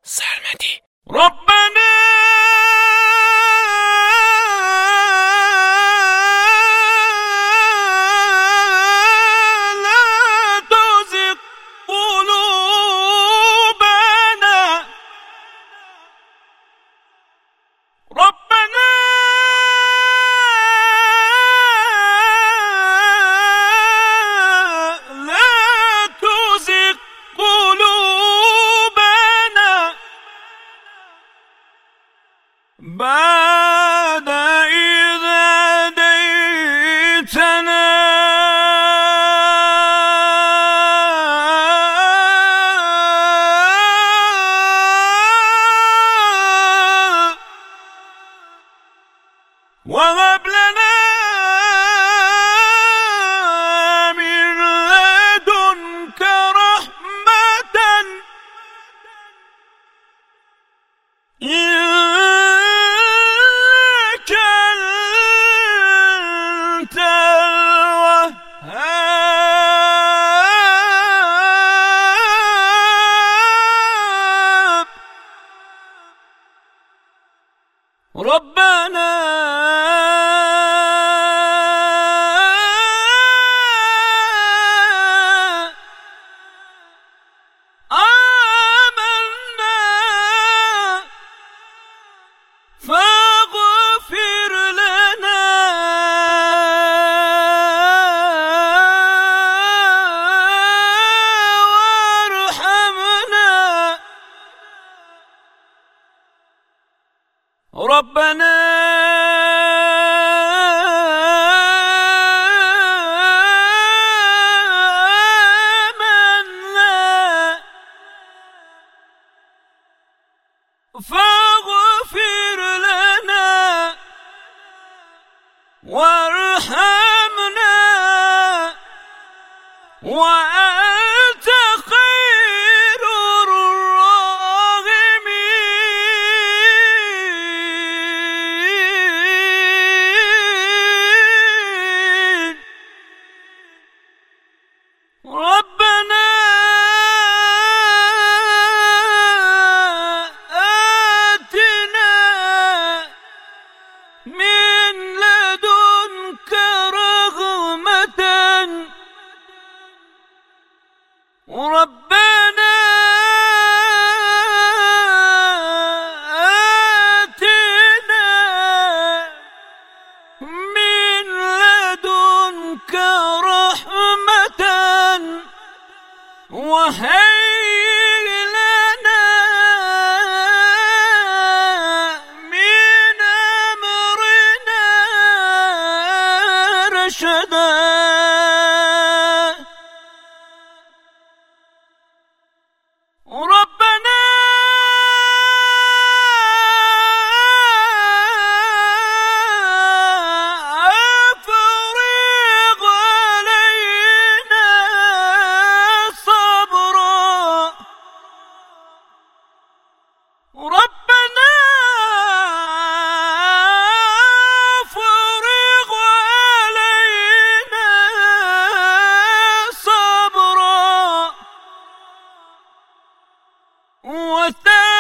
سلمتي. ربنا لا تزغ قلوبنا. ربنا لا تزغ قلوبنا بعد إذ هديتنا وهب لنا من لدنك رحمة إنك أنت الوهاب. ربنا آمنا فاغفر لنا وارحمنا. ربنا آمنا فاغفر لنا وارحمنا وأنت خير الراحمين. ربنا آتنا من لدنك رحمة. ربنا آتنا من لدنك رحمة وهيئ لنا من أمرنا رشدا. ربنا أفرغ علينا صبرا. ربنا أفرغ علينا صبرا وثبت